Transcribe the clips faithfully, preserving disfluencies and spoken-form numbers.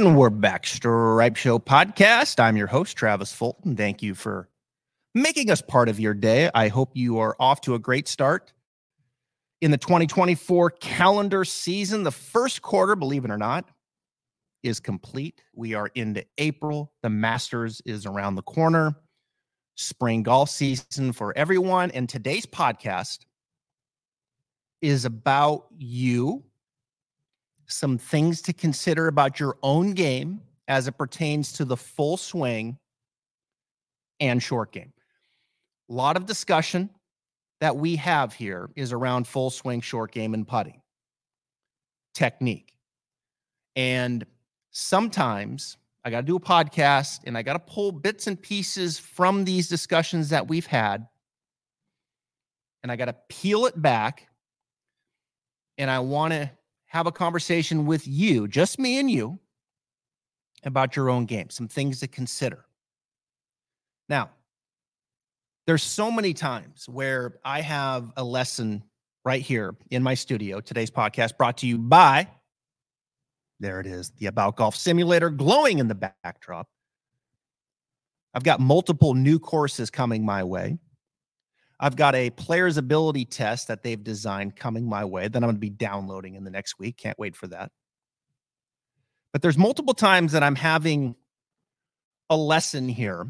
And we're back, Stripe Show Podcast. I'm your host, Travis Fulton. Thank you for making us part of your day. I hope you are off to a great start in the twenty twenty-four calendar season. The first quarter, believe it or not, is complete. We are into April. The Masters is around the corner. Spring golf season for everyone. And today's podcast is about you. Some things to consider about your own game as it pertains to the full swing and short game. A lot of discussion that we have here is around full swing, short game, and putting technique. And sometimes I got to do a podcast and I got to pull bits and pieces from these discussions that we've had, and I got to peel it back, and I want to have a conversation with you, just me and you, about your own game, some things to consider. Now, there's so many times where I have a lesson right here in my studio. Today's podcast brought to you by, there it is, the About Golf Simulator glowing in the backdrop. I've got multiple new courses coming my way. I've got a player's ability test that they've designed coming my way that I'm going to be downloading in the next week. Can't wait for that. But there's multiple times that I'm having a lesson here,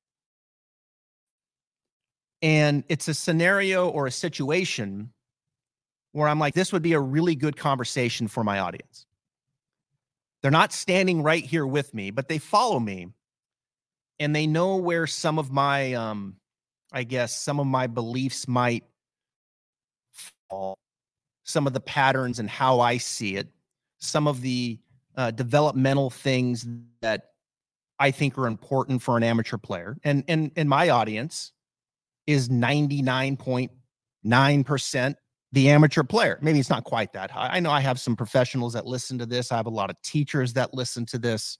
and it's a scenario or a situation where I'm like, this would be a really good conversation for my audience. They're not standing right here with me, but they follow me, and they know where some of my, um, I guess, some of my beliefs might fall, some of the patterns and how I see it, some of the uh, developmental things that I think are important for an amateur player. And, and, and my audience is ninety-nine point nine percent the amateur player. Maybe it's not quite that high. I know I have some professionals that listen to this. I have a lot of teachers that listen to this.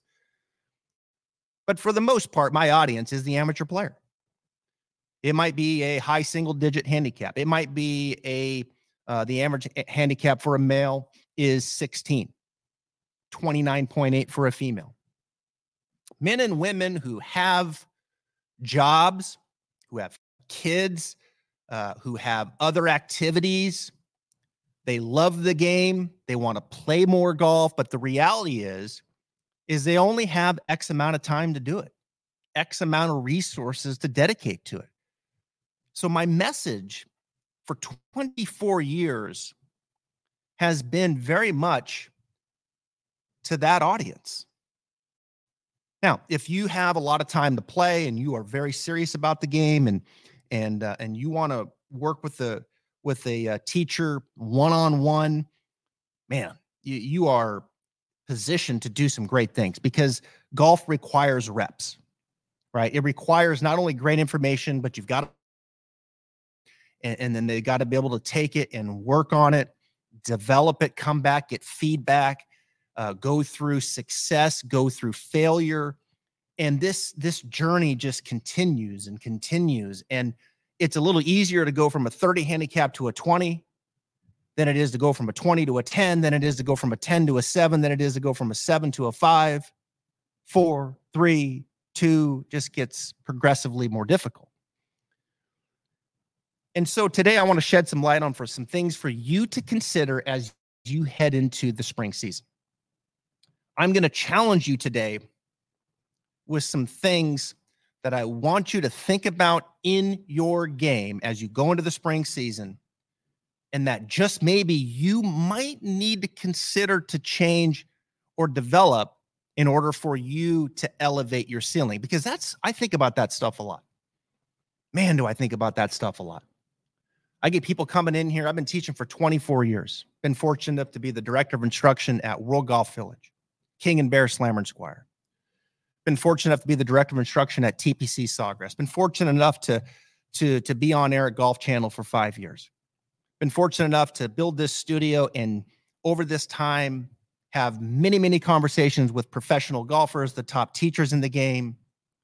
But for the most part, my audience is the amateur player. It might be a high single-digit handicap. It might be a, uh, the average handicap for a male is sixteen, twenty-nine point eight for a female. Men and women who have jobs, who have kids, uh, who have other activities, they love the game, they want to play more golf, but the reality is, is they only have X amount of time to do it, X amount of resources to dedicate to it. So my message for twenty-four years has been very much to that audience. Now, if you have a lot of time to play and you are very serious about the game, and and uh, and you want to work with the with a uh, teacher one-on-one, man, you, you are positioned to do some great things, because golf requires reps, right? It requires not only great information, but you've got to And, and then they got to be able to take it and work on it, develop it, come back, get feedback, uh, go through success, go through failure. And this, this journey just continues and continues. And it's a little easier to go from a thirty handicap to a twenty than it is to go from a twenty to a ten, than it is to go from a ten to a seven, than it is to go from a seven to a five, four, three, two, just gets progressively more difficult. And so today I want to shed some light on for some things for you to consider as you head into the spring season. I'm going to challenge you today with some things that I want you to think about in your game as you go into the spring season, and that just maybe you might need to consider to change or develop in order for you to elevate your ceiling. Because that's, I think about that stuff a lot. Man, do I think about that stuff a lot. I get people coming in here. I've been teaching for twenty-four years. Been fortunate enough to be the director of instruction at World Golf Village, King and Bear Slammer and Squire. Been fortunate enough to be the director of instruction at T P C Sawgrass. Been fortunate enough to, to, to be on air at Golf Channel for five years. Been fortunate enough to build this studio, and over this time have many, many conversations with professional golfers, the top teachers in the game,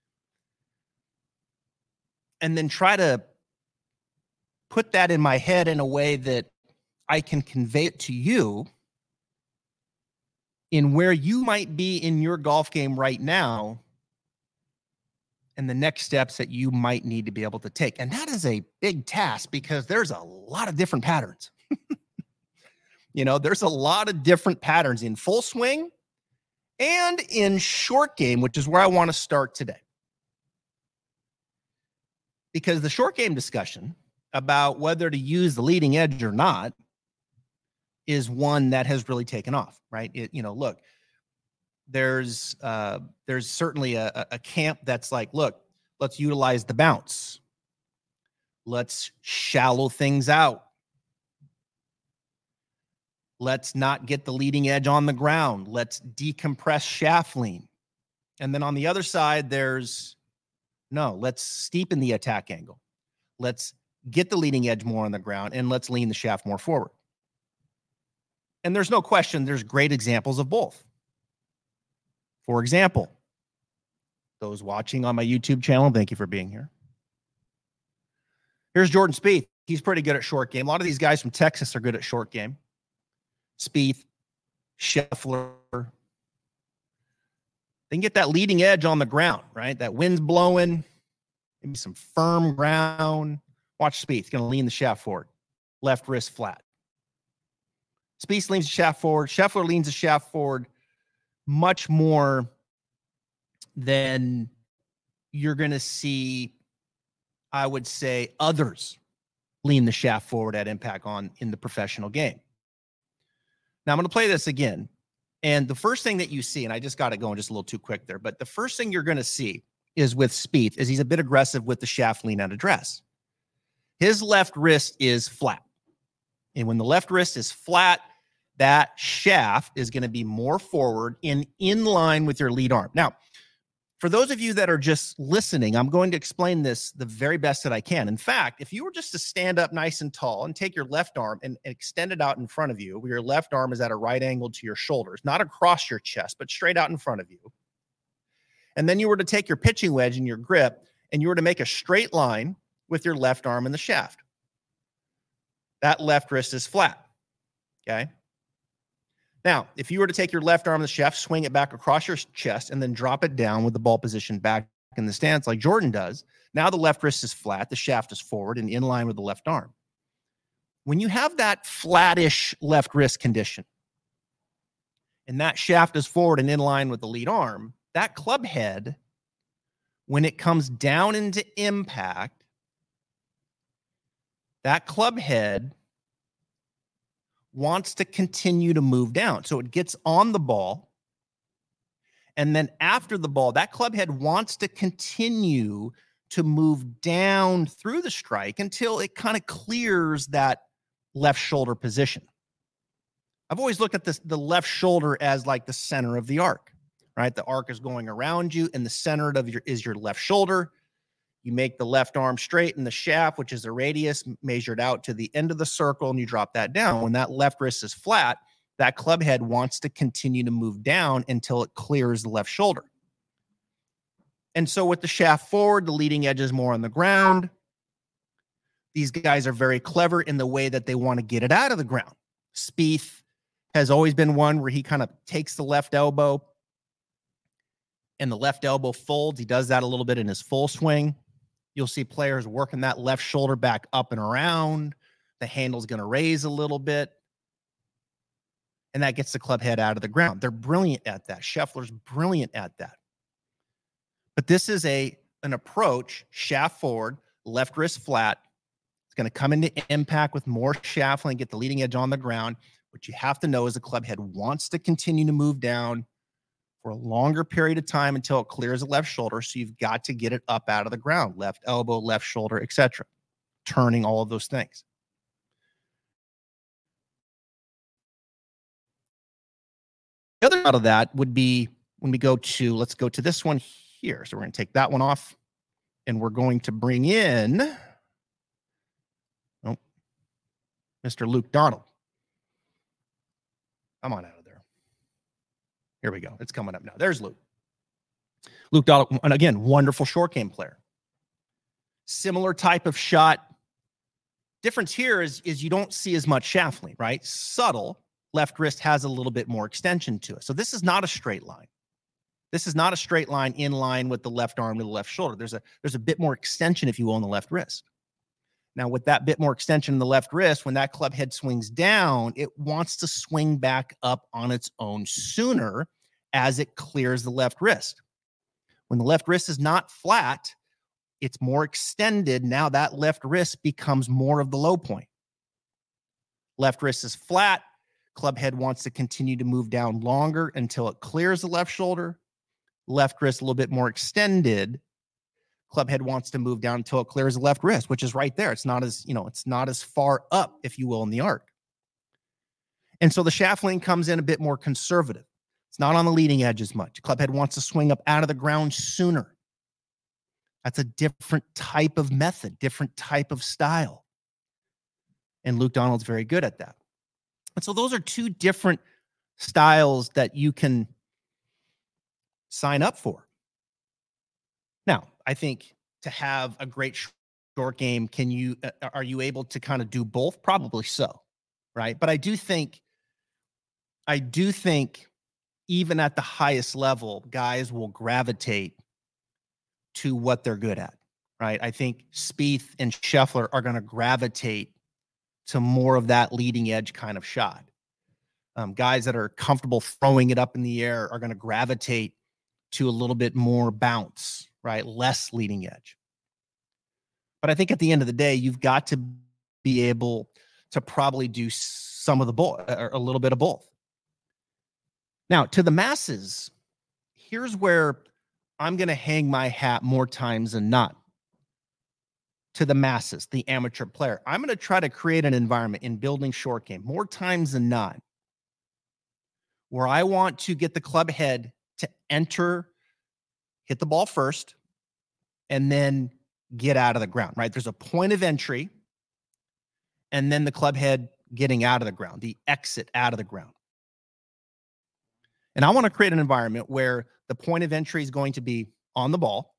and then try to put that in my head in a way that I can convey it to you in where you might be in your golf game right now and the next steps that you might need to be able to take. And that is a big task because there's a lot of different patterns. You know, there's a lot of different patterns in full swing and in short game, which is where I want to start today. Because the short game discussion about whether to use the leading edge or not is one that has really taken off, right? It, you know, look, there's uh, there's certainly a, a camp that's like, look, let's utilize the bounce. Let's shallow things out. Let's not get the leading edge on the ground. Let's decompress shaft lean. And then on the other side, there's, no, let's steepen the attack angle. Let's get the leading edge more on the ground, and let's lean the shaft more forward. And there's no question, there's great examples of both. For example, those watching on my YouTube channel, thank you for being here. Here's Jordan Spieth. He's pretty good at short game. A lot of these guys from Texas are good at short game. Spieth, Scheffler. They can get that leading edge on the ground, right? That wind's blowing, maybe some firm ground. Watch Spieth. He's going to lean the shaft forward. Left wrist flat. Spieth leans the shaft forward. Scheffler leans the shaft forward much more than you're going to see, I would say, others lean the shaft forward at impact on in the professional game. Now, I'm going to play this again. And the first thing that you see, and I just got it going just a little too quick there, but the first thing you're going to see is with Spieth is he's a bit aggressive with the shaft lean at address. His left wrist is flat. And when the left wrist is flat, that shaft is going to be more forward and in line with your lead arm. Now, for those of you that are just listening, I'm going to explain this the very best that I can. In fact, if you were just to stand up nice and tall and take your left arm and extend it out in front of you, where your left arm is at a right angle to your shoulders, not across your chest, but straight out in front of you. And then you were to take your pitching wedge and your grip, and you were to make a straight line with your left arm in the shaft. That left wrist is flat, okay? Now, if you were to take your left arm in the shaft, swing it back across your chest, and then drop it down with the ball position back in the stance like Jordan does, now the left wrist is flat, the shaft is forward and in line with the left arm. When you have that flattish left wrist condition, and that shaft is forward and in line with the lead arm, that club head, when it comes down into impact, that club head wants to continue to move down. So it gets on the ball. And then after the ball, that club head wants to continue to move down through the strike until it kind of clears that left shoulder position. I've always looked at this, the left shoulder as like the center of the arc, right? The arc is going around you, and the center of your is your left shoulder. You make the left arm straight in the shaft, which is the radius measured out to the end of the circle, and you drop that down. When that left wrist is flat, that club head wants to continue to move down until it clears the left shoulder. And so with the shaft forward, the leading edge is more on the ground. These guys are very clever in the way that they want to get it out of the ground. Spieth has always been one where he kind of takes the left elbow and the left elbow folds. He does that a little bit in his full swing. You'll see players working that left shoulder back up and around. The handle's going to raise a little bit. And that gets the club head out of the ground. They're brilliant at that. Scheffler's brilliant at that. But this is a an approach, shaft forward, left wrist flat. It's going to come into impact with more shaft length, get the leading edge on the ground. What you have to know is the club head wants to continue to move down for a longer period of time until it clears the left shoulder. So you've got to get it up out of the ground, left elbow, left shoulder, et cetera. Turning, all of those things. The other out of that would be when we go to, let's go to this one here. So we're going to take that one off, and we're going to bring in oh, Mister Luke Donald. Come on out of there. Here we go. It's coming up now. There's Luke. Luke Donald, and again, wonderful short game player. Similar type of shot. Difference here is, is you don't see as much shaft lean, right? Subtle, left wrist has a little bit more extension to it. So this is not a straight line. This is not a straight line in line with the left arm to the left shoulder. There's a, there's a bit more extension, if you will, on the left wrist. Now, with that bit more extension in the left wrist, when that club head swings down, it wants to swing back up on its own sooner as it clears the left wrist. When the left wrist is not flat, it's more extended. Now that left wrist becomes more of the low point. Left wrist is flat. Club head wants to continue to move down longer until it clears the left shoulder. Left wrist a little bit more extended. Club head wants to move down until it clears the left wrist, which is right there. It's not as, you know, it's not as far up, if you will, in the arc. And so the shaft lean comes in a bit more conservative. It's not on the leading edge as much. Club head wants to swing up out of the ground sooner. That's a different type of method, different type of style. And Luke Donald's very good at that. And so those are two different styles that you can sign up for. Now, I think to have a great short game, can you, uh, are you able to kind of do both? Probably so, right? But I do think, I do think even at the highest level, guys will gravitate to what they're good at, right? I think Spieth and Scheffler are going to gravitate to more of that leading edge kind of shot. Um, guys that are comfortable throwing it up in the air are going to gravitate to a little bit more bounce, right? Less leading edge. But I think at the end of the day, you've got to be able to probably do some of the both, or a little bit of both. Now, to the masses, here's where I'm going to hang my hat more times than not. To the masses, the amateur player, I'm going to try to create an environment in building short game more times than not where I want to get the club head to enter, hit the ball first, and then get out of the ground, right? There's a point of entry, and then the club head getting out of the ground, the exit out of the ground. And I want to create an environment where the point of entry is going to be on the ball,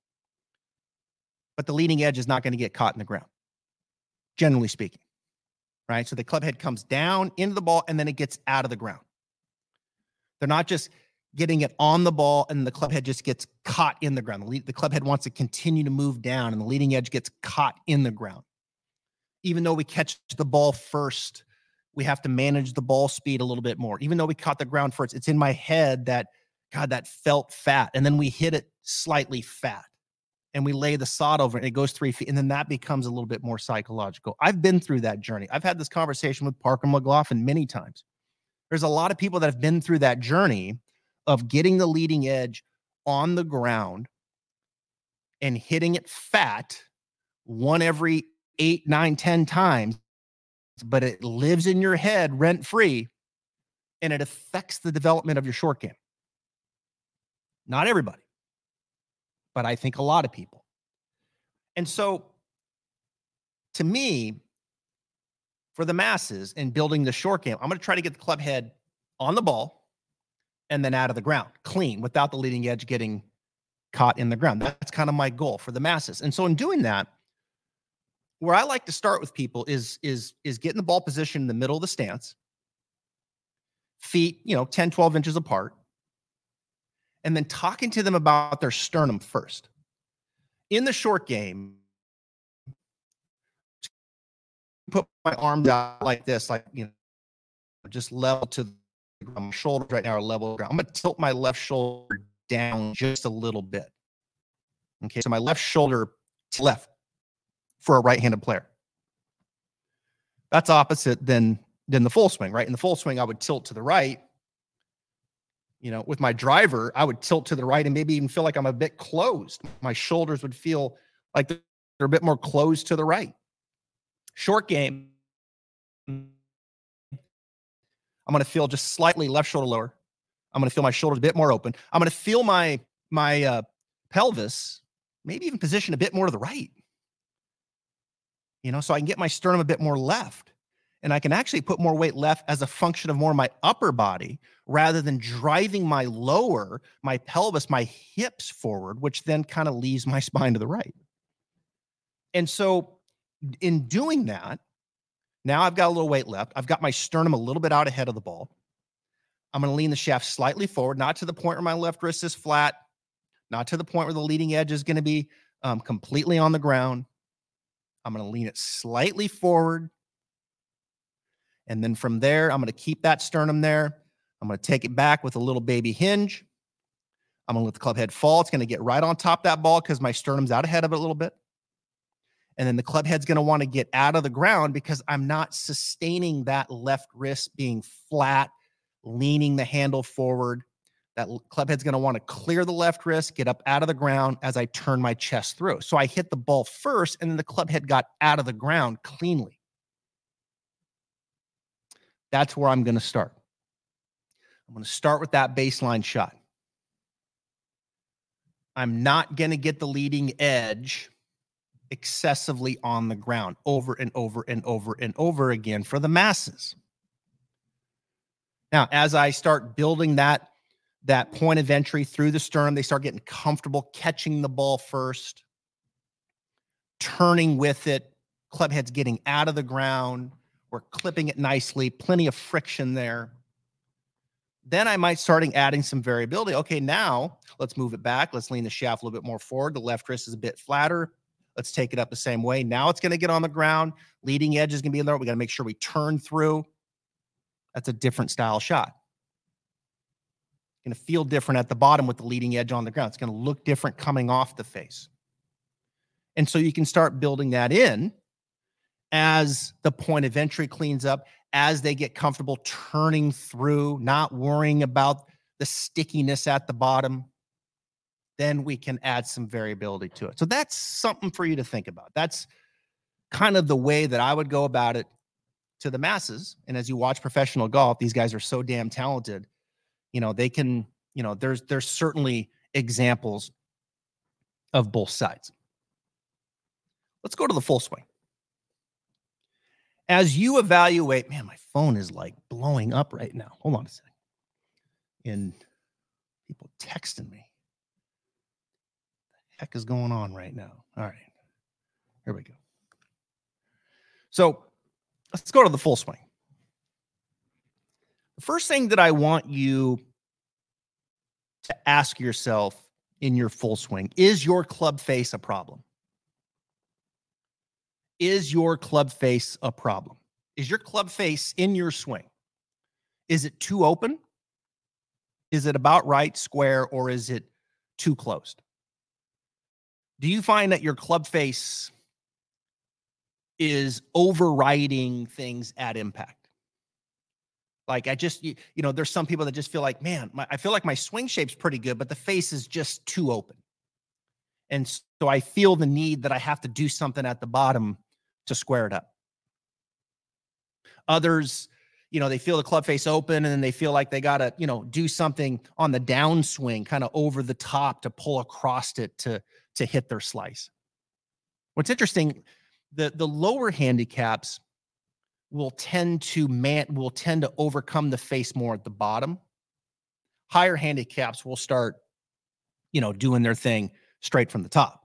but the leading edge is not going to get caught in the ground, generally speaking, right? So the club head comes down into the ball, and then it gets out of the ground. They're not just getting it on the ball and the club head just gets caught in the ground. The, lead, the club head wants to continue to move down and the leading edge gets caught in the ground. Even though we catch the ball first, we have to manage the ball speed a little bit more. Even though we caught the ground first, it's in my head that, God, that felt fat. And then we hit it slightly fat and we lay the sod over it and it goes three feet. And then that becomes a little bit more psychological. I've been through that journey. I've had this conversation with Parker McLaughlin many times. There's a lot of people that have been through that journey of getting the leading edge on the ground and hitting it fat one every eight, nine, ten times, but it lives in your head rent-free and it affects the development of your short game. Not everybody, but I think a lot of people. And so to me, for the masses in building the short game, I'm going to try to get the club head on the ball and then out of the ground, clean, without the leading edge getting caught in the ground. That's kind of my goal for the masses. And so in doing that, where I like to start with people is, is, is getting the ball position in the middle of the stance, feet, you know, ten, twelve inches apart, and then talking to them about their sternum first. In the short game, put my arms out like this, like, you know, just level to the ground. My shoulders right now are level to the ground. I'm going to tilt my left shoulder down just a little bit. Okay, so my left shoulder to left for a right-handed player. That's opposite than, than the full swing, right? In the full swing, I would tilt to the right. You know, with my driver, I would tilt to the right and maybe even feel like I'm a bit closed. My shoulders would feel like they're a bit more closed to the right. Short game, I'm going to feel just slightly left shoulder lower. I'm going to feel my shoulders a bit more open. I'm going to feel my, my uh, pelvis maybe even position a bit more to the right. You know, so I can get my sternum a bit more left. And I can actually put more weight left as a function of more of my upper body rather than driving my lower, my pelvis, my hips forward, which then kind of leaves my spine to the right. And so in doing that, now I've got a little weight left. I've got my sternum a little bit out ahead of the ball. I'm going to lean the shaft slightly forward, not to the point where my left wrist is flat, not to the point where the leading edge is going to be um, completely on the ground. I'm going to lean it slightly forward. And then from there, I'm going to keep that sternum there. I'm going to take it back with a little baby hinge. I'm going to let the club head fall. It's going to get right on top of that ball because my sternum's out ahead of it a little bit. And then the club head's going to want to get out of the ground because I'm not sustaining that left wrist being flat, leaning the handle forward. That club head's going to want to clear the left wrist, get up out of the ground as I turn my chest through. So I hit the ball first, and then the club head got out of the ground cleanly. That's where I'm going to start. I'm going to start with that baseline shot. I'm not going to get the leading edge excessively on the ground over and over and over and over again for the masses. Now, as I start building that, that point of entry through the sternum, they start getting comfortable catching the ball first, turning with it, club head's getting out of the ground, we're clipping it nicely, plenty of friction there. Then I might start adding some variability. Okay, now let's move it back. Let's lean the shaft a little bit more forward. The left wrist is a bit flatter. Let's take it up the same way. Now it's going to get on the ground. Leading edge is going to be in there. We got to make sure we turn through. That's a different style shot. It's going to feel different at the bottom with the leading edge on the ground. It's going to look different coming off the face. And so you can start building that in as the point of entry cleans up, as they get comfortable turning through, not worrying about the stickiness at the bottom. Then we can add some variability to it. So that's something for you to think about. That's kind of the way that I would go about it to the masses. And as you watch professional golf, these guys are so damn talented. You know, they can, you know, there's there's certainly examples of both sides. Let's go to the full swing. As you evaluate, man, my phone is like blowing up right now. Hold on a second. And people texting me. Heck is going on right now? All right, here we go. So let's go to the full swing. The first thing that I want you to ask yourself in your full swing, is your club face a problem? Is your club face a problem? Is your club face in your swing? Is it too open? Is it about right, square, or is it too closed? Do you find that your club face is overriding things at impact? Like I just, you, you know, there's some people that just feel like, man, my, I feel like my swing shape's pretty good, but the face is just too open. And so I feel the need that I have to do something at the bottom to square it up. Others, you know, they feel the club face open and then they feel like they got to, you know, do something on the downswing, kind of over the top to pull across it to, to hit their slice. What's interesting, the, the lower handicaps will tend to man, will tend to overcome the face more at the bottom. Higher handicaps will start, you know, doing their thing straight from the top.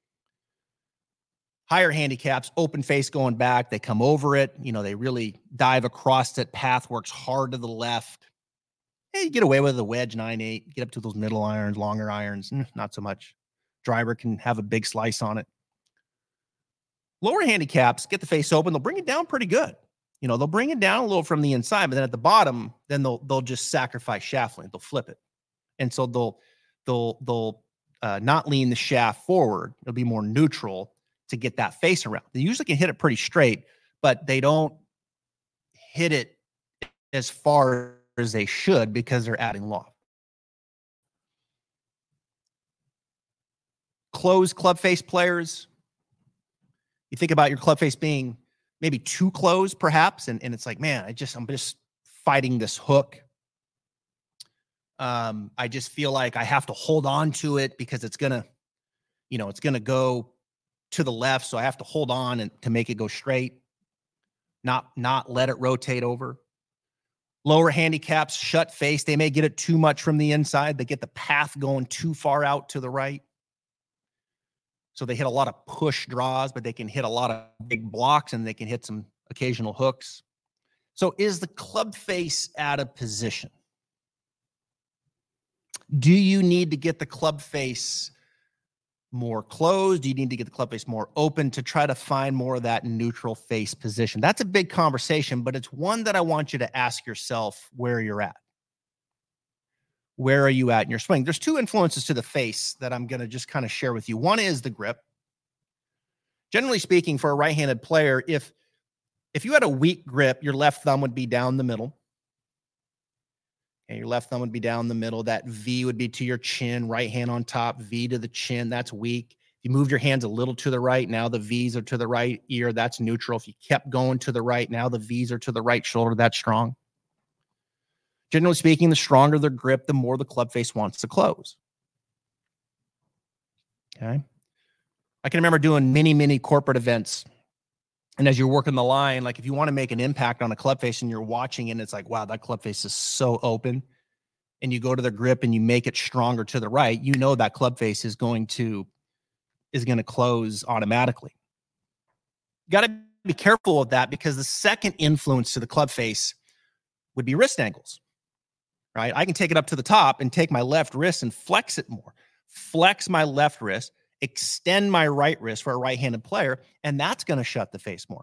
Higher handicaps, open face going back, they come over it, you know, they really dive across it, path works hard to the left. Hey, you get away with a wedge, nine eight, get up to those middle irons, longer irons, not so much. Driver can have a big slice on it. Lower handicaps, get the face open, they'll bring it down pretty good. You know, they'll bring it down a little from the inside, but then at the bottom, then they'll they'll just sacrifice shaft length, they'll flip it. And so they'll, they'll, they'll uh, not lean the shaft forward, it'll be more neutral to get that face around. They usually can hit it pretty straight, but they don't hit it as far as they should because they're adding loft. Closed club face players, you think about your club face being maybe too close perhaps, and, and it's like, man, I just, I'm just fighting this hook. Um, I just feel like I have to hold on to it because it's going to, you know, it's going to go to the left, so I have to hold on and to make it go straight, not not let it rotate over. Lower handicaps, shut face, they may get it too much from the inside. They get the path going too far out to the right. So they hit a lot of push draws, but they can hit a lot of big blocks and they can hit some occasional hooks. So is the club face out of position? Do you need to get the club face more closed? Do you need to get the club face more open to try to find more of that neutral face position? That's a big conversation, but it's one that I want you to ask yourself where you're at. Where are you at in your swing? There's two influences to the face that I'm going to just kind of share with you. One is the grip. Generally speaking, for a right-handed player, if if you had a weak grip, your left thumb would be down the middle. And your left thumb would be down the middle. That V would be to your chin, right hand on top, V to the chin. That's weak. If you moved your hands a little to the right, now the V's are to the right ear. That's neutral. If you kept going to the right, now the V's are to the right shoulder. That's strong. Generally speaking, the stronger the grip, the more the club face wants to close. Okay. I can remember doing many, many corporate events. And as you're working the line, like if you want to make an impact on a club face and you're watching and it's like, wow, that club face is so open, and you go to the grip and you make it stronger to the right, you know that club face is going to is going to close automatically. You got to be careful of that, because the second influence to the club face would be wrist angles, right? I can take it up to the top and take my left wrist and flex it more, flex my left wrist, extend my right wrist for a right-handed player, and that's going to shut the face more.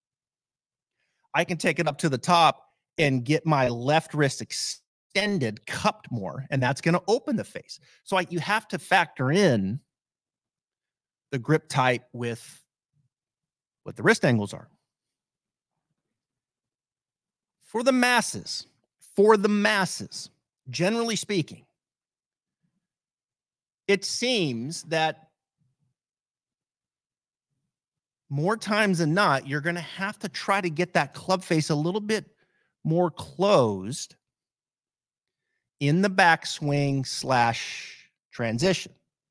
I can take it up to the top and get my left wrist extended, cupped more, and that's going to open the face. So I, you have to factor in the grip type with what the wrist angles are. For the masses, for the masses, generally speaking, it seems that more times than not, you're going to have to try to get that club face a little bit more closed in the backswing slash transition.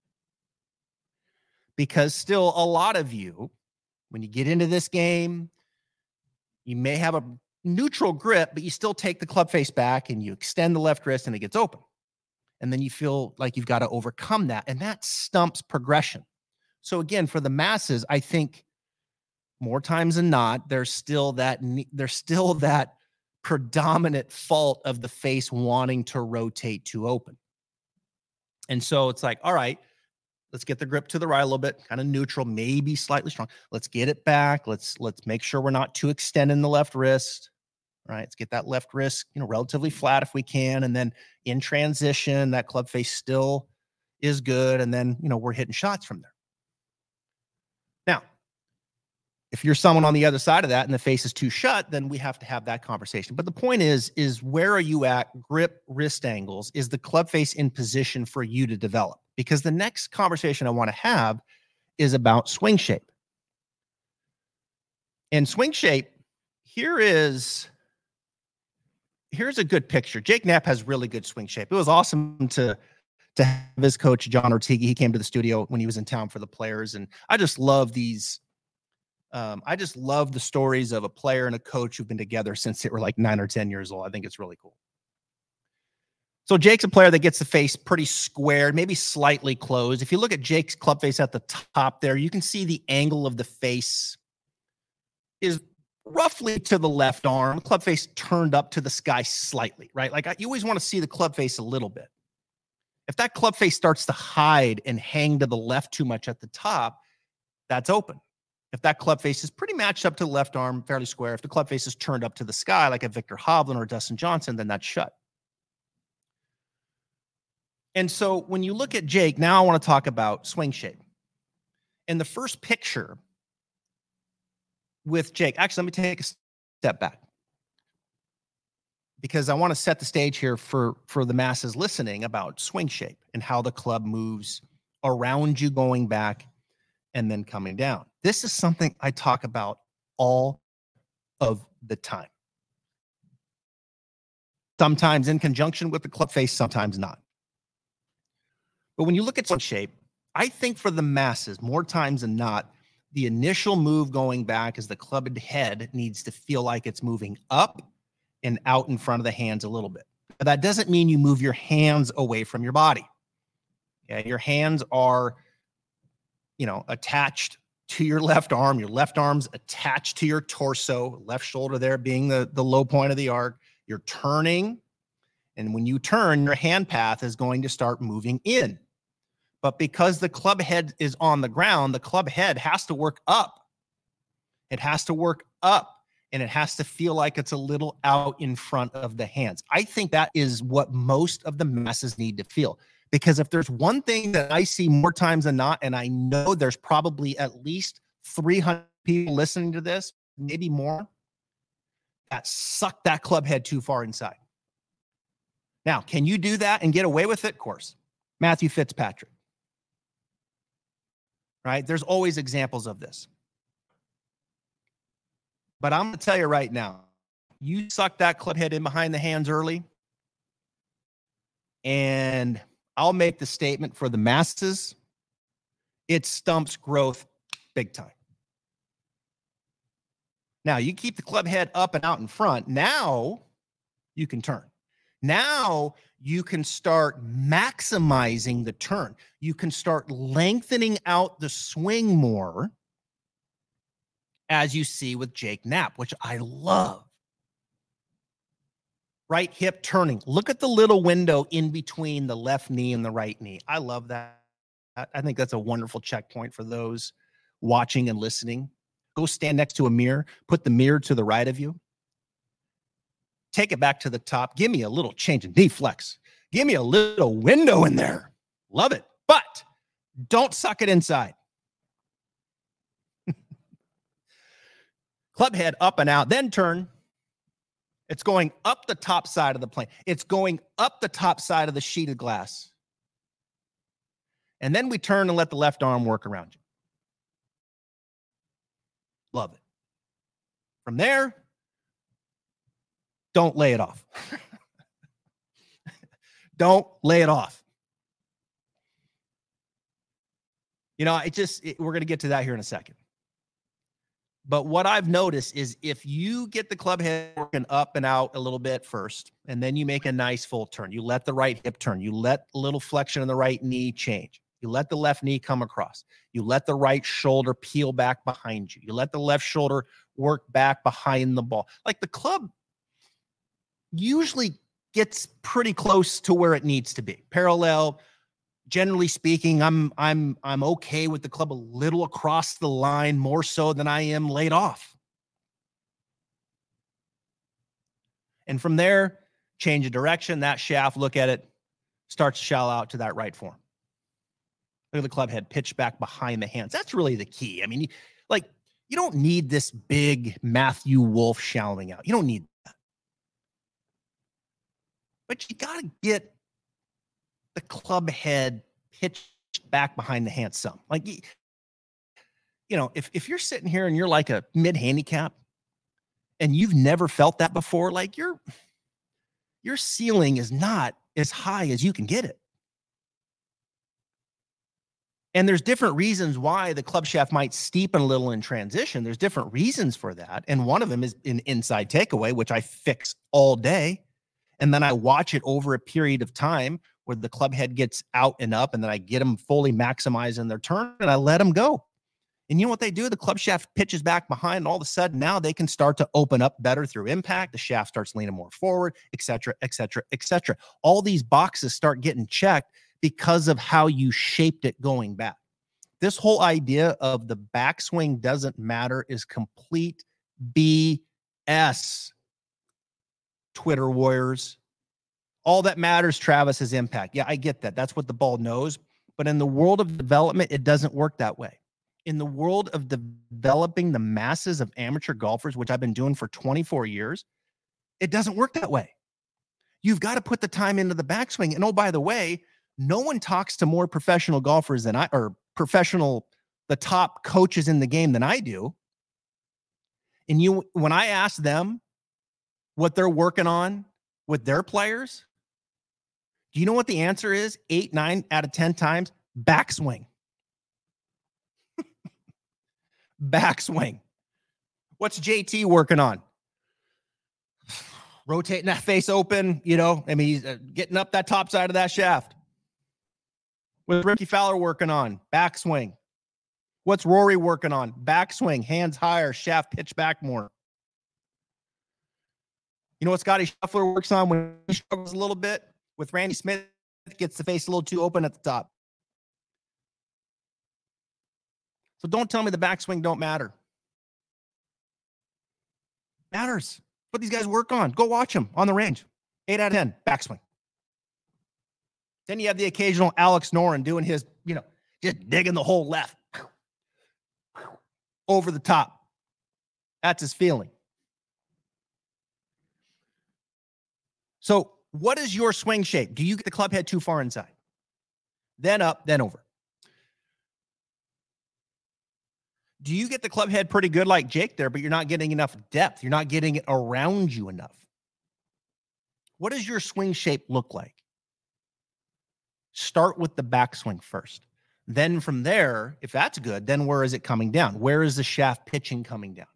Because still, a lot of you, when you get into this game, you may have a neutral grip, but you still take the club face back and you extend the left wrist and it gets open. And then you feel like you've got to overcome that, and that stumps progression. So again, for the masses, I think more times than not, there's still that there's still that predominant fault of the face wanting to rotate too open. And so it's like, all right, let's get the grip to the right a little bit, kind of neutral, maybe slightly strong. Let's get it back. Let's let's make sure we're not too extending the left wrist. All right, let's get that left wrist, you know, relatively flat if we can, and then in transition, that club face still is good, and then, you know, we're hitting shots from there. Now, if you're someone on the other side of that and the face is too shut, then we have to have that conversation. But the point is, is where are you at grip, wrist angles? Is the club face in position for you to develop? Because the next conversation I want to have is about swing shape. And swing shape, here is, here's a good picture. Jake Knapp has really good swing shape. It was awesome to, to have his coach, John Ortega. He came to the studio when he was in town for the players. And I just love these Um, I just love the stories of a player and a coach who've been together since they were like nine or ten years old. I think it's really cool. So Jake's a player that gets the face pretty squared, maybe slightly closed. If you look at Jake's club face at the top there, you can see the angle of the face is roughly to the left arm. Club face turned up to the sky slightly, right? Like I, you always want to see the club face a little bit. If that club face starts to hide and hang to the left too much at the top, that's open. If that club face is pretty matched up to the left arm, fairly square, if the club face is turned up to the sky like a Victor Hovland or Dustin Johnson, then that's shut. And so when you look at Jake, now I want to talk about swing shape. In the first picture with Jake, actually, let me take a step back, because I want to set the stage here for, for the masses listening about swing shape and how the club moves around you going back and then coming down. This is something I talk about all of the time. Sometimes in conjunction with the club face, sometimes not. But when you look at swing shape, I think for the masses, more times than not, the initial move going back is the clubbed head needs to feel like it's moving up and out in front of the hands a little bit. But that doesn't mean you move your hands away from your body. Okay? Your hands are, you know, attached to your left arm. Your left arm's attached to your torso, left shoulder there being the, the low point of the arc. You're turning And when you turn, your hand path is going to start moving in. But because the club head is on the ground, the club head has to work up. It has to work up, and it has to feel like it's a little out in front of the hands. I think that is what most of the masses need to feel. Because if there's one thing that I see more times than not, and I know there's probably at least three hundred people listening to this, maybe more, that suck that club head too far inside. Now, can you do that and get away with it? Of course. Matthew Fitzpatrick. Right? There's always examples of this. But I'm going to tell you right now, you suck that club head in behind the hands early, and I'll make the statement for the masses, it stumps growth big time. Now, you keep the club head up and out in front. Now, you can turn. Now, you can start maximizing the turn. You can start lengthening out the swing more, as you see with Jake Knapp, which I love. Right hip turning. Look at the little window in between the left knee and the right knee. I love that. I think that's a wonderful checkpoint for those watching and listening. Go stand next to a mirror. Put the mirror to the right of you. Take it back to the top. Give me a little change in knee flex. Give me a little window in there. Love it. But don't suck it inside. Club head up and out, then turn. It's going up the top side of the plane. It's going up the top side of the sheet of glass. And then we turn and let the left arm work around you. Love it. From there, don't lay it off. Don't lay it off. You know, it just, it, we're going to get to that here in a second. But what I've noticed is if you get the club head working up and out a little bit first, and then you make a nice full turn, you let the right hip turn, you let a little flexion in the right knee change, you let the left knee come across, you let the right shoulder peel back behind you, you let the left shoulder work back behind the ball. Like the club usually gets pretty close to where it needs to be. Parallel. Generally speaking, I'm I'm I'm okay with the club a little across the line, more so than I am laid off. And from there, change of direction. That shaft, look at it, starts to shallow out to that right form. Look at the club head pitch back behind the hands. That's really the key. I mean, you, like you don't need this big Matthew Wolff shallowing out. You don't need that. But you got to get the club head pitched back behind the hand some. Like, you know, if, if you're sitting here and you're like a mid handicap and you've never felt that before, like your, your ceiling is not as high as you can get it. And there's different reasons why the club shaft might steepen a little in transition. There's different reasons for that. And one of them is an inside takeaway, which I fix all day. And then I watch it over a period of time where the club head gets out and up, and then I get them fully maximizing their turn, and I let them go. And you know what they do? The club shaft pitches back behind, and all of a sudden now they can start to open up better through impact. The shaft starts leaning more forward, et cetera, et cetera, et cetera. All these boxes start getting checked because of how you shaped it going back. This whole idea of the backswing doesn't matter is complete B S. Twitter warriors. All that matters, Travis, is impact. Yeah, I get that. That's what the ball knows. But in the world of development, it doesn't work that way. In the world of de- developing the masses of amateur golfers, which I've been doing for twenty-four years, it doesn't work that way. You've got to put the time into the backswing. And oh, by the way, no one talks to more professional golfers than I, or professional, the top coaches in the game than I do. And you, when I ask them what they're working on with their players, do you know what the answer is? Eight, nine out of ten times, backswing. Backswing. What's J T working on? Rotating that face open, you know, I mean, he's uh, getting up that top side of that shaft. What's Ricky Fowler working on? Backswing. What's Rory working on? Backswing, hands higher, shaft pitch back more. You know what Scotty Scheffler works on when he struggles a little bit with Randy Smith? Gets the face a little too open at the top. So don't tell me the backswing don't matter. Matters. What these guys work on. Go watch them on the range. Eight out of ten, backswing. Then you have the occasional Alex Noren doing his, you know, just digging the hole left. Over the top. That's his feeling. So what is your swing shape? Do you get the club head too far inside? Then up, then over. Do you get the club head pretty good like Jake there, but you're not getting enough depth? You're not getting it around you enough. What does your swing shape look like? Start with the backswing first. Then from there, if that's good, then where is it coming down? Where is the shaft pitching coming down?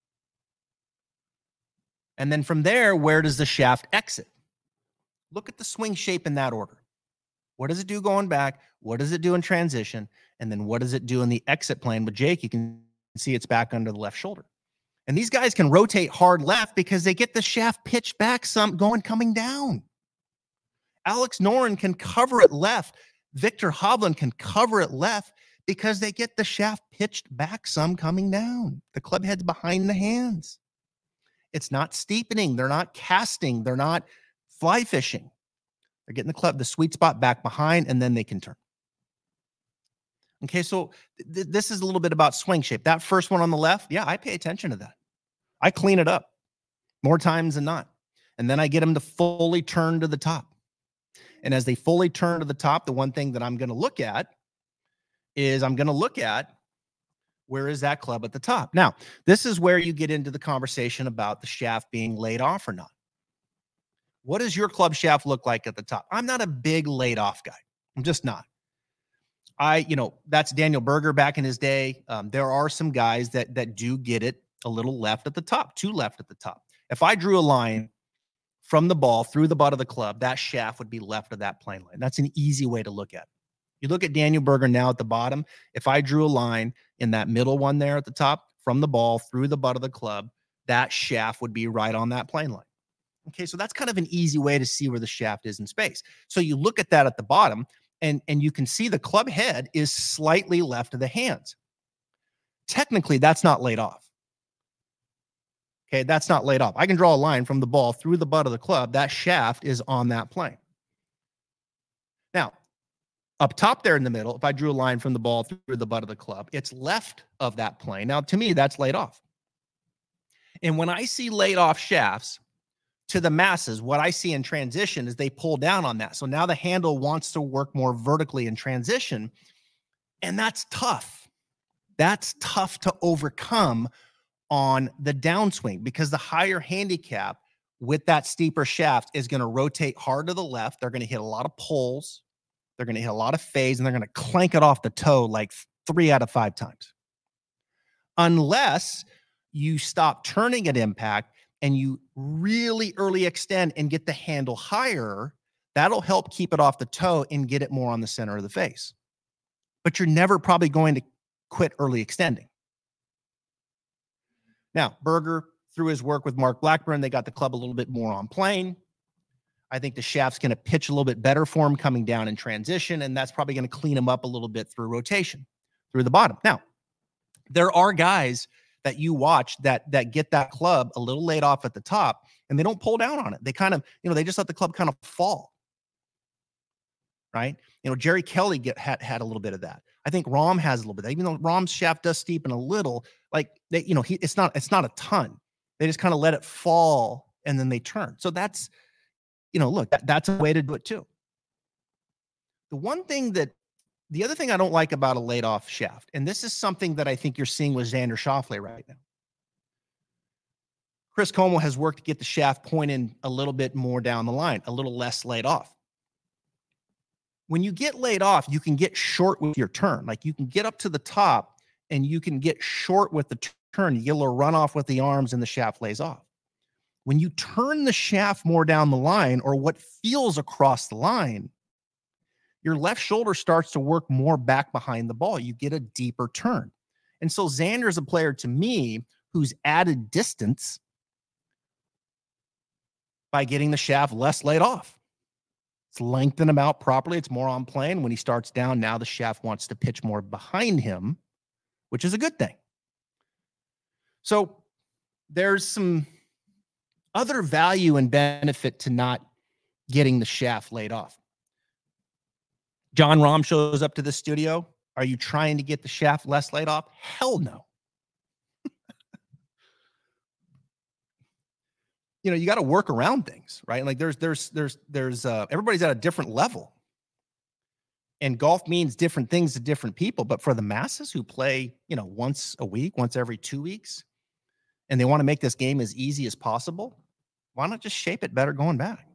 And then from there, where does the shaft exit? Look at the swing shape in that order. What does it do going back? What does it do in transition? And then what does it do in the exit plane? With Jake, you can see it's back under the left shoulder. And these guys can rotate hard left because they get the shaft pitched back some going coming down. Alex Noren can cover it left. Victor Hovland can cover it left because they get the shaft pitched back some coming down. The club head's behind the hands. It's not steepening. They're not casting. They're not fly fishing. They're getting the club, the sweet spot back behind, and then they can turn. Okay, so th- this is a little bit about swing shape. That first one on the left, yeah, I pay attention to that. I clean it up more times than not. And then I get them to fully turn to the top. And as they fully turn to the top, the one thing that I'm going to look at is I'm going to look at where is that club at the top. Now, this is where you get into the conversation about the shaft being laid off or not. What does your club shaft look like at the top? I'm not a big laid off guy. I'm just not. I, you know, that's Daniel Berger back in his day. Um, there are some guys that that do get it a little left at the top, too left at the top. If I drew a line from the ball through the butt of the club, that shaft would be left of that plane line. That's an easy way to look at it. You look at Daniel Berger now at the bottom. If I drew a line in that middle one there at the top from the ball through the butt of the club, that shaft would be right on that plane line. Okay, so that's kind of an easy way to see where the shaft is in space. So you look at that at the bottom, and, and you can see the club head is slightly left of the hands. Technically, that's not laid off. Okay, that's not laid off. I can draw a line from the ball through the butt of the club. That shaft is on that plane. Now, up top there in the middle, if I drew a line from the ball through the butt of the club, it's left of that plane. Now, to me, that's laid off. And when I see laid off shafts, to the masses, what I see in transition is they pull down on that. So now the handle wants to work more vertically in transition, and that's tough. That's tough to overcome on the downswing because the higher handicap with that steeper shaft is going to rotate hard to the left. They're going to hit a lot of pulls. They're going to hit a lot of fades, and they're going to clank it off the toe like three out of five times. Unless you stop turning at impact and you really early extend and get the handle higher, that'll help keep it off the toe and get it more on the center of the face. But you're never probably going to quit early extending. Now, Berger, through his work with Mark Blackburn, they got the club a little bit more on plane. I think the shaft's going to pitch a little bit better for him coming down in transition, and that's probably going to clean him up a little bit through rotation, through the bottom. Now, there are guys that you watch that that get that club a little laid off at the top, and they don't pull down on it. They kind of, you know, they just let the club kind of fall, right? You know, Jerry Kelly get, had, had a little bit of that. I think Rahm has a little bit of that. Even though Rahm's shaft does steepen a little, like, they, you know, he, it's not, it's not a ton. They just kind of let it fall, and then they turn. So that's, you know, look, that, that's a way to do it too. The one thing that, the other thing I don't like about a laid off shaft, and this is something that I think you're seeing with Xander Schauffele right now. Chris Como has worked to get the shaft pointed a little bit more down the line, a little less laid off. When you get laid off, you can get short with your turn. Like you can get up to the top and you can get short with the turn. You get a little run off with the arms and the shaft lays off. When you turn the shaft more down the line, or what feels across the line, your left shoulder starts to work more back behind the ball. You get a deeper turn. And so Xander's a player to me who's added distance by getting the shaft less laid off. It's lengthened him out properly. It's more on plane. When he starts down, now the shaft wants to pitch more behind him, which is a good thing. So there's some other value and benefit to not getting the shaft laid off. Jon Rahm shows up to the studio. Are you trying to get the shaft less laid off? Hell no. You know, you got to work around things, right? Like there's, there's, there's, there's, uh, everybody's at a different level. And golf means different things to different people. But for the masses who play, you know, once a week, once every two weeks, and they want to make this game as easy as possible, why not just shape it better going back?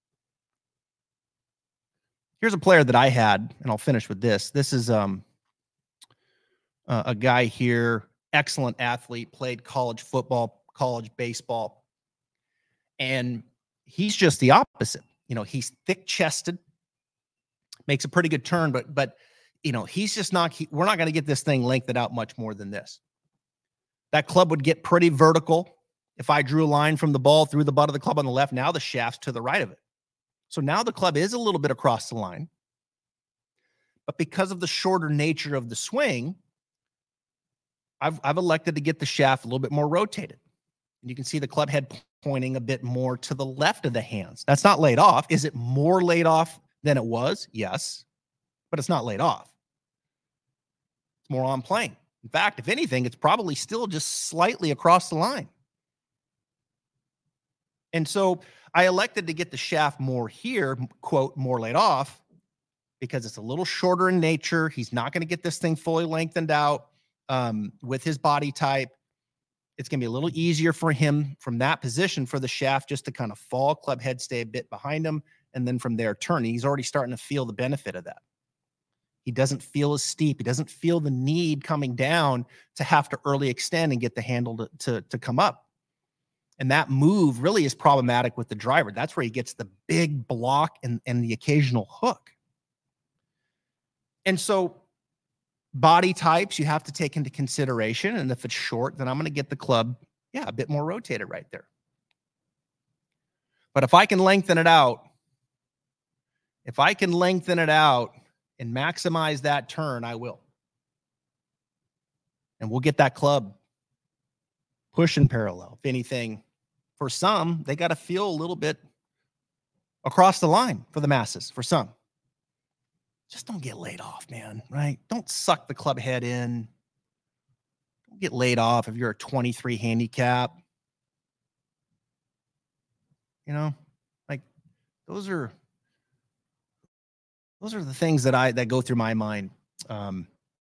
Here's a player that I had, and I'll finish with this. This is um, uh, a guy here, excellent athlete, played college football, college baseball. And he's just the opposite. You know, he's thick-chested, makes a pretty good turn, but, but you know, he's just not, he, we're not going to get this thing lengthened out much more than this. That club would get pretty vertical. If I drew a line from the ball through the butt of the club on the left, now the shaft's to the right of it. So now the club is a little bit across the line. But because of the shorter nature of the swing, I've, I've elected to get the shaft a little bit more rotated. And you can see the club head pointing a bit more to the left of the hands. That's not laid off. Is it more laid off than it was? Yes. But it's not laid off. It's more on plane. In fact, if anything, it's probably still just slightly across the line. And so I elected to get the shaft more here, quote, more laid off, because it's a little shorter in nature. He's not going to get this thing fully lengthened out um, with his body type. It's going to be a little easier for him from that position for the shaft just to kind of fall, club head stay a bit behind him, and then from there turn. He's already starting to feel the benefit of that. He doesn't feel as steep. He doesn't feel the need coming down to have to early extend and get the handle to, to, to come up. And that move really is problematic with the driver. That's where he gets the big block and, and the occasional hook. And so body types you have to take into consideration. And if it's short, then I'm going to get the club, yeah, a bit more rotated right there. But if I can lengthen it out, if I can lengthen it out and maximize that turn, I will. And we'll get that club pushing parallel. If anything, for some, they got to feel a little bit across the line for the masses. For some, just don't get laid off, man, right? Don't suck the club head in. Don't get laid off if you're a twenty-three handicap. You know, like those are those are the things that I that go through my mind um,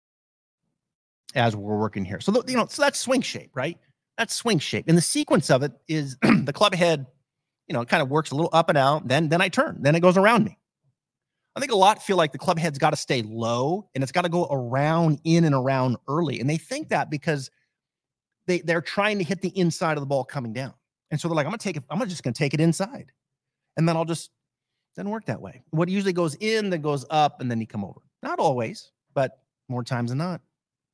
as we're working here. So, you know, so that's swing shape, right? That's swing shape. And the sequence of it is the club head, you know, it kind of works a little up and out. Then, then I turn. Then it goes around me. I think a lot feel like the club head's got to stay low and it's got to go around, in and around early. And they think that because they, they're trying to hit the inside of the ball coming down. And so they're like, I'm going to take it. I'm just going to take it inside. And then I'll just, doesn't work that way. What usually goes in, then goes up, and then you come over. Not always, but more times than not.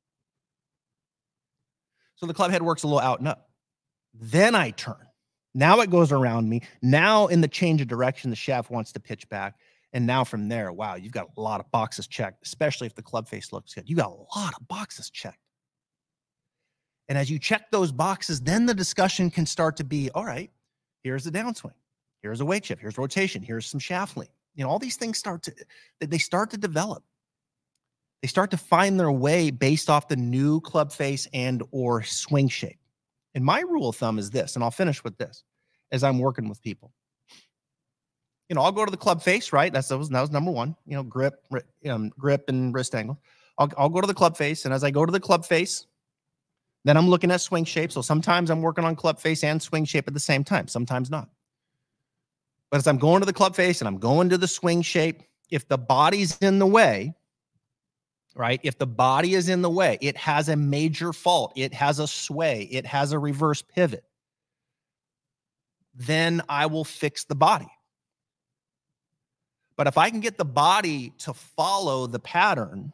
So the club head works a little out and up. Then I turn. Now it goes around me. Now in the change of direction, the shaft wants to pitch back. And now from there, wow, you've got a lot of boxes checked, especially if the club face looks good. You got a lot of boxes checked. And as you check those boxes, then the discussion can start to be, all right, here's the downswing. Here's a weight shift. Here's rotation. Here's some shaft lean. You know, all these things start to, they start to develop. They start to find their way based off the new club face and or swing shape. And my rule of thumb is this, and I'll finish with this as I'm working with people. You know, I'll go to the club face, right? That's that was, that was number one, you know, grip, um, grip and wrist angle. I'll, I'll go to the club face. And as I go to the club face, then I'm looking at swing shape. So sometimes I'm working on club face and swing shape at the same time. Sometimes not. But as I'm going to the club face and I'm going to the swing shape, if the body's in the way, right? If the body is in the way, it has a major fault. It has a sway. It has a reverse pivot. Then I will fix the body. But if I can get the body to follow the pattern,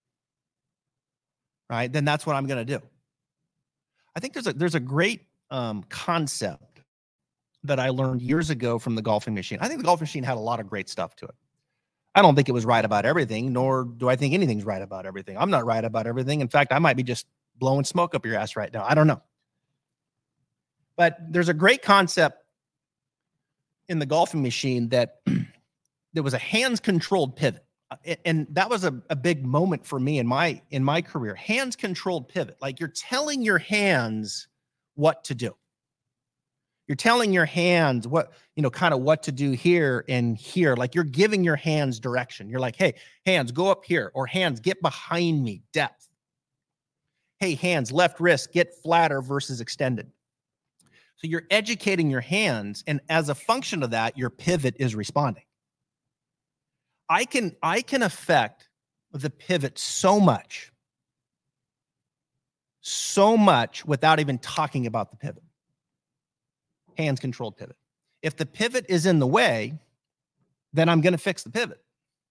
right, then that's what I'm going to do. I think there's a, there's a great um, concept that I learned years ago from the golfing machine. I think the golfing machine had a lot of great stuff to it. I don't think it was right about everything, nor do I think anything's right about everything. I'm not right about everything. In fact, I might be just blowing smoke up your ass right now. I don't know. But there's a great concept in the golfing machine that there was a hands-controlled pivot. And that was a, a big moment for me in my in my career. Hands-controlled pivot. Like you're telling your hands what to do. You're telling your hands what, you know, kind of what to do here and here. Like you're giving your hands direction. You're like, hey, hands, go up here. Or hands, get behind me, depth. Hey, hands, left wrist, get flatter versus extended. So you're educating your hands. And as a function of that, your pivot is responding. I can, I can affect the pivot so much, so much without even talking about the pivot. Hands-controlled pivot. If the pivot is in the way, then I'm going to fix the pivot.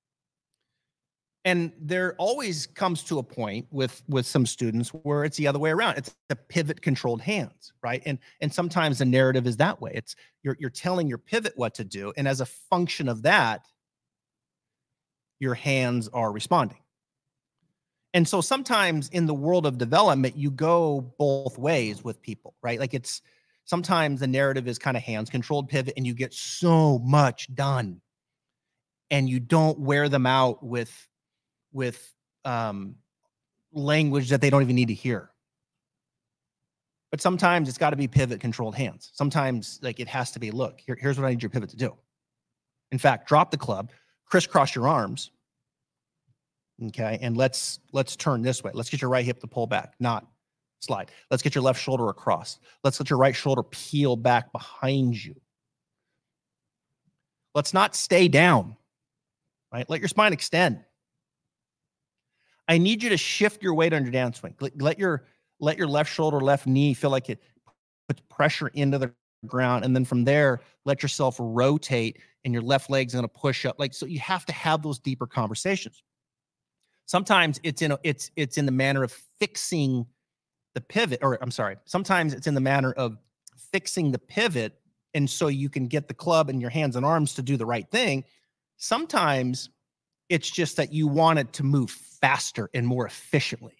And there always comes to a point with, with some students where it's the other way around. It's the pivot-controlled hands, right? And, and sometimes the narrative is that way. It's you're, you're telling your pivot what to do, and as a function of that, your hands are responding. And so sometimes in the world of development, you go both ways with people, right? Like it's sometimes the narrative is kind of hands-controlled pivot, and you get so much done, and you don't wear them out with, with um, language that they don't even need to hear. But sometimes it's got to be pivot-controlled hands. Sometimes like it has to be, look, here, here's what I need your pivot to do. In fact, drop the club, crisscross your arms, okay, and let's let's turn this way. Let's get your right hip to pull back, not slide. Let's get your left shoulder across. Let's let your right shoulder peel back behind you. Let's not stay down, right? Let your spine extend. I need you to shift your weight on your downswing. Let, let your let your left shoulder, left knee feel like it puts pressure into the ground, and then from there, let yourself rotate, and your left leg's going to push up. Like so, you have to have those deeper conversations. Sometimes it's in a, it's it's in the manner of fixing the pivot, or I'm sorry, sometimes it's in the manner of fixing the pivot, and so you can get the club and your hands and arms to do the right thing. Sometimes it's just that you want it to move faster and more efficiently.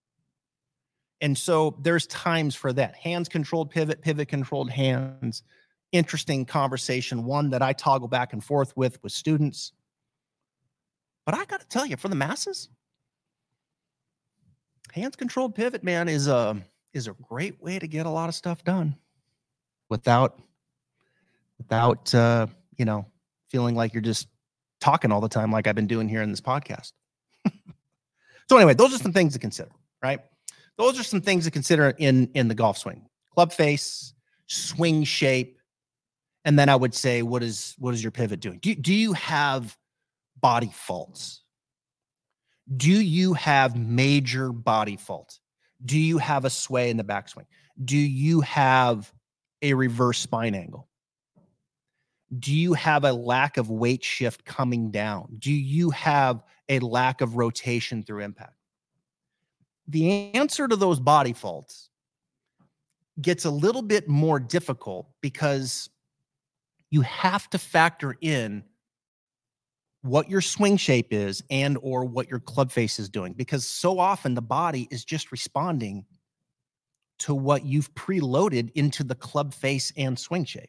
And so there's times for that. Hands-controlled pivot, pivot-controlled hands. Interesting conversation, one that I toggle back and forth with with students. But I got to tell you, for the masses, hands-controlled pivot, man, is a, is a great way to get a lot of stuff done without, without uh, you know, feeling like you're just talking all the time like I've been doing here in this podcast. So anyway, those are some things to consider, right? Those are some things to consider in, in the golf swing. Club face, swing shape, and then I would say, what is what is your pivot doing? Do, do you have body faults? Do you have major body faults? Do you have a sway in the backswing? Do you have a reverse spine angle? Do you have a lack of weight shift coming down? Do you have a lack of rotation through impact? The answer to those body faults gets a little bit more difficult because you have to factor in what your swing shape is and or what your club face is doing, because so often the body is just responding to what you've preloaded into the club face and swing shape.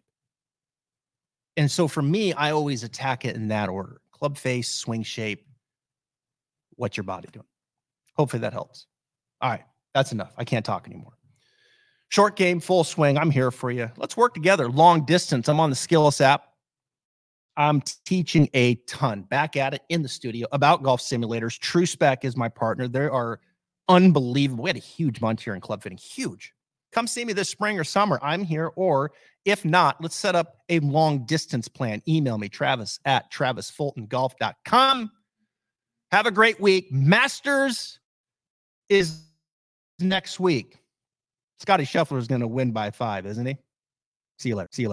And so for me, I always attack it in that order: club face, swing shape, what's your body doing? Hopefully that helps. All right, that's enough. I can't talk anymore. Short game, full swing. I'm here for you. Let's work together. Long distance. I'm on the Skillest app. I'm teaching a ton. Back at it in the studio about golf simulators. TrueSpec is my partner. They are unbelievable. We had a huge month here in club fitting. Huge. Come see me this spring or summer. I'm here. Or if not, let's set up a long distance plan. Email me, Travis at travis fulton golf dot com. Have a great week. Masters is next week. Scotty Scheffler is going to win by five, isn't he? See you later. See you later.